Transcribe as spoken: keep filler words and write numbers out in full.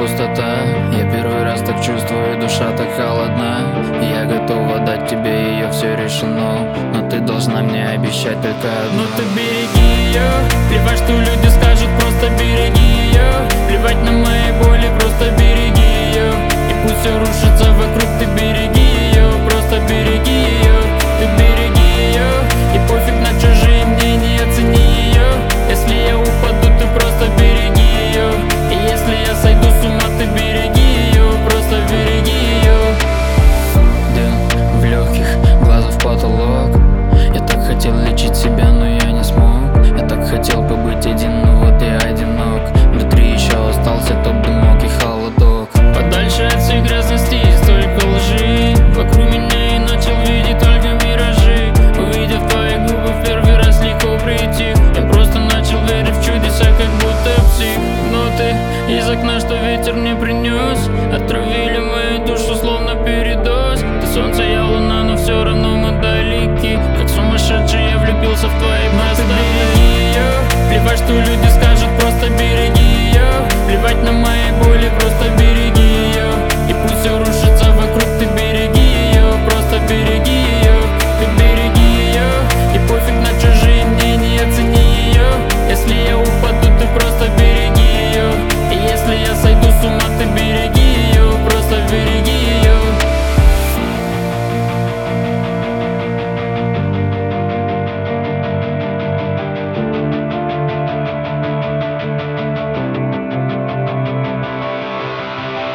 пустота. Я первый раз так чувствую, душа так холодна. Я готова дать тебе ее, все решено. Но ты должна мне обещать только одно. Ну ты береги ее, плевать, что люди скажут, просто береги ее. Плевать на мои боли, просто береги